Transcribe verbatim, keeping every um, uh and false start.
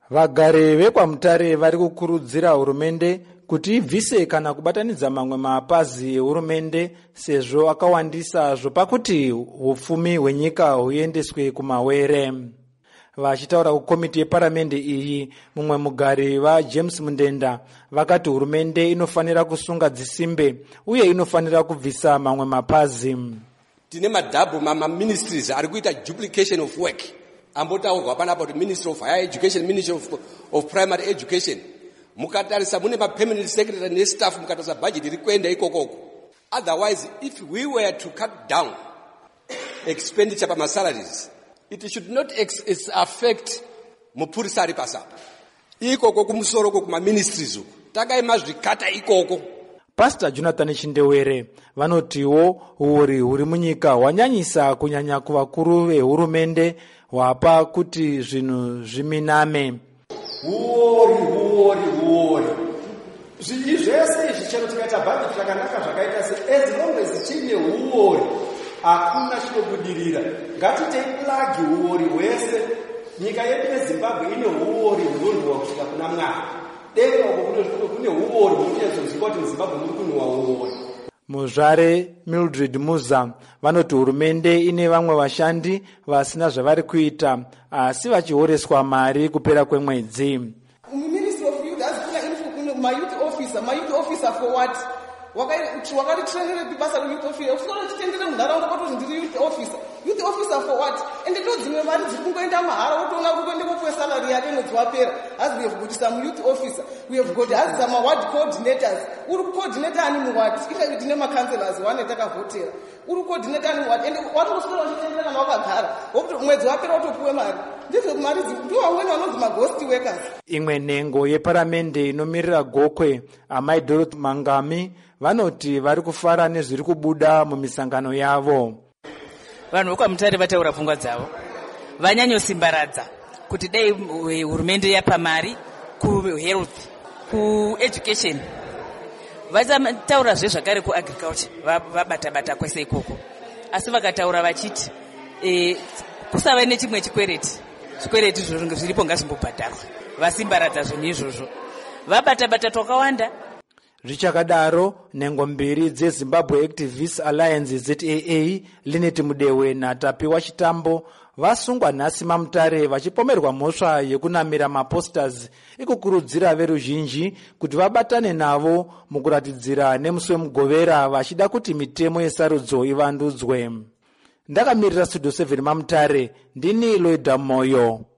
Vagari vekwaMutare vari kukurudzira hurumende kuti ibvise kana kubatanidza mamwe mapazi ehurumende sezvo akawandisa zvopakuti hupfumi hwenyika huendeswe kumawere. Vachitaura kukomiti yeparamende iyi, mumwe mugari vaJames Mundenda vakati hurumende inofanira kusunga dzisimbe uye inofanira kubvisa mamwe mapazi. Tine madhabhu mama ministries ari kuita duplication of work. Ambotaurwa panapa kuti Ministry of Higher Education, Ministry of, of Primary Education. Mukatarisa mune ma permanent secretary ne staff mukatarisa budget iri kuenda ikokoko. Otherwise, if we were to cut down expenditure pa salaries, it should not ex- affect mupurisa ari pasapa. Ikoko kumusoro kuma ministries uku. Takaima zvikata ikoko. Pastor Jonathan Chindewere vanotiwo uri huri munyika hwanyanyisa kunyanya kuvakuru vehurumende hwapa kuti zvinhu zviminame. Huori, huori, huori. Zvinhu zvese izvi chero tikaita bhajeti rakanaka zvakaita se as long as chine huori hakuna chinobudirira. Ngatitei plagi huori hwese. Nyika yedu yeZimbabwe ine huori hunonhuhwa kusvika kuna Mwari. Denga uko kune huori hunoziva kuti muZimbabwe muri kunhuhwa huori. Muzvare Mildred Muza vanoti hurumende ine vamwe vashandi vasina zvavari kuita asi vachihoreswa mari kupera kwemwedzi. Ministry of Youth has kuna info my youth officer, my youth officer for what? Wakati wakati trainer bibasa youth officer, usoro chitendere munharaunda kuti ndiri youth officer. Youth officer for what? And ndo dzimwe mari dzikungoenda mahara wotoona kuende kopuwa salary yake mwedzi wapera. As we have got some youth officer, we have got as some ward coordinators. Uri coordinator ani muward? Ika tine ma councillors wane takavotera. Uri coordinator ani muward? And what usoro chitendere kana wakagara. Wokuti mwedzi wapera wotopuwa mari. Ndizvo mari ndo vamweni vanonzi ma ghost workers. Imwe nhengo yeparamende inomirira Gokwe, Amai Dorothy Mangami, vanoti vari kufara nezviri kubuda mumisangano yavo. Vanhu vekwaMutare vataura pfungwa dzavo, vanyanyosimbaradza kuti dai hurumende yapa mari kuhealth, kueducation. Vachataura zvakare kuagriculture, vabata-bata kwese ikoko. Asi vakataura vachiti e, kusava nechimwe chikwereti, zvikwereti zviripo ngazvimbobhadharwa. Vasimbaradza zvinhu izvozvo, vabata-bata twakawanda. Zvichakadaro, nhengo mbiri dzeZimbabwe Activists Alliance Z A A, Linet Mudewe naTapiwa Chitambo, vasungwa nhasi maMutare vachipomerwa mhosva yekunamira maposters ikukurudzira veruzhinji kuti vabatane navo mukuratidzira nemusi wemugovera vachida kuti mitemo yesarudzo ivandudzwe. Ndakamirira Studio seven maMutare, ndini Loida Moyo.